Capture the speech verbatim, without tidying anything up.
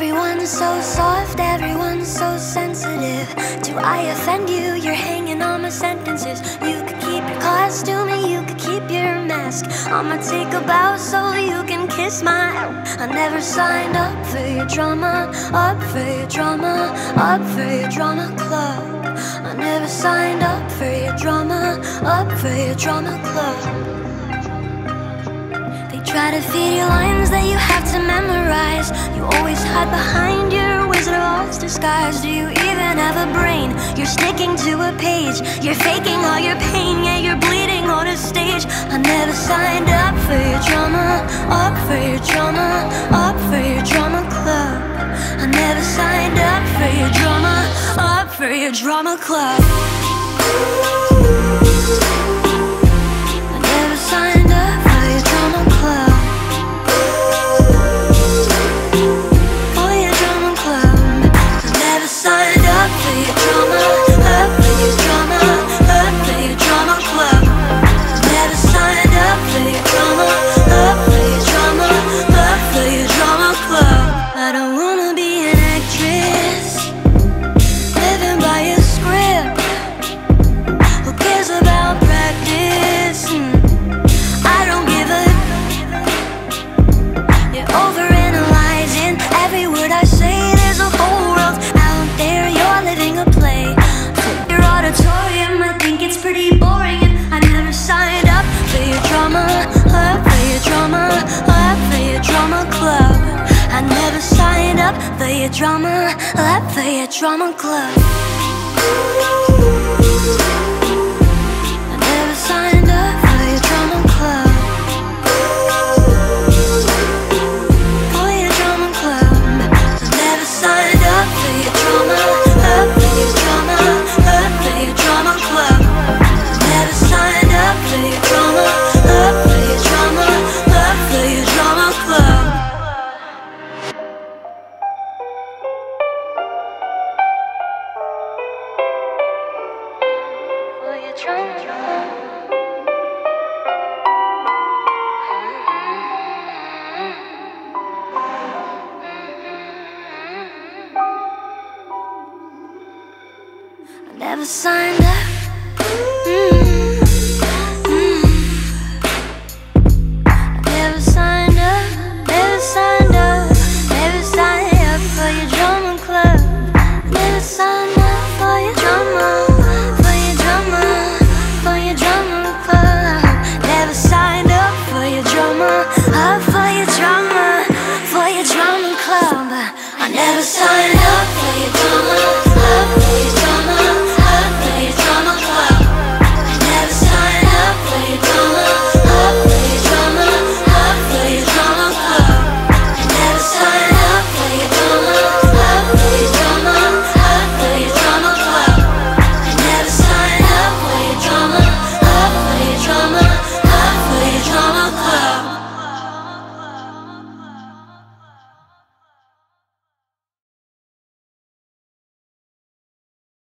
Everyone's so soft, everyone's so sensitive. Do I offend you? You're hanging on my sentences. You could keep your costume and you could keep your mask. I'ma take a bow so you can kiss my ass. I never signed up for your drama, up for your drama, up for your drama club. I never signed up for your drama, up for your drama club. Try to feed you lines that you have to memorize. You always hide behind your Wizard of Oz disguise. Do you even have a brain? You're sticking to a page. You're faking all your pain, yeah, you're bleeding on a stage. I never signed up for your drama, up for your drama, up for your drama club. I never signed up for your drama, up for your drama club. I never signed up for your drama club. Signed up for your drama, up for your drama, up for your drama club. Never signed up for your drama, up for your drama, up for your drama club. I don't wanna be an actress, living by a script. Who cares about practice? I don't give a. You're overanalyzing every word I say. There's a whole world out there, you're living a play. Your auditorium, I think it's pretty boring. And I never signed up for your drama, up for your drama, up for your drama club. I never signed up for your drama, up for your drama club. I never signed up for your drama club. For your drama club. I never signed up for your drama, up for your drama, up for your drama club. Never signed up for your drama, up for your drama, up for your drama club. For your drama. I never signed up. Mm, mm. I never signed up, never signed up, never signed up for your drama club. I never signed up for your drama, for your drama, for your drama club. Never signed up for your drama, up for your drama, for your drama club. I never signed up.